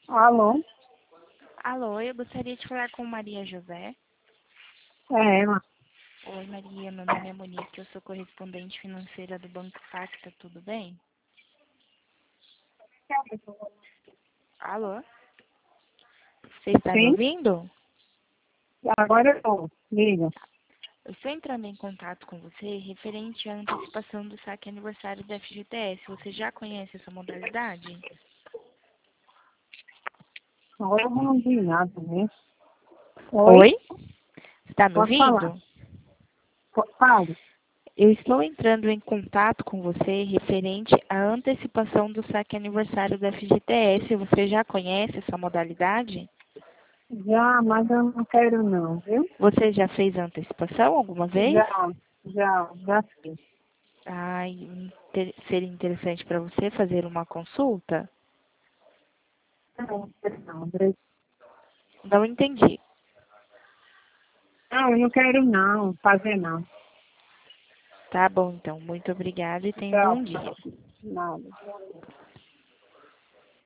Alô? Alô, eu gostaria de falar com Maria José. É ela. Oi, Maria, meu nome é Monique, eu sou correspondente financeira do Banco Pacta, tudo bem? Alô? Você está me Sim? ouvindo? Agora eu tô. Liga. Eu estou entrando em contato com você referente à antecipação do saque aniversário da FGTS. Você já conhece essa modalidade? Agora eu não vi nada, né? Oi? Oi? Está me Pode falar. ouvindo? Fale. Eu estou entrando em contato com você referente à antecipação do saque aniversário da FGTS. Você já conhece essa modalidade? Já, mas eu não quero não, viu? Você já fez a antecipação alguma vez? Já fiz. Ai, seria interessante para você fazer uma consulta? Não, não, André. Não entendi. Não, eu não quero não, fazer não. Tá bom, então. Muito obrigada e tenha um Tchau. bom dia. Nada.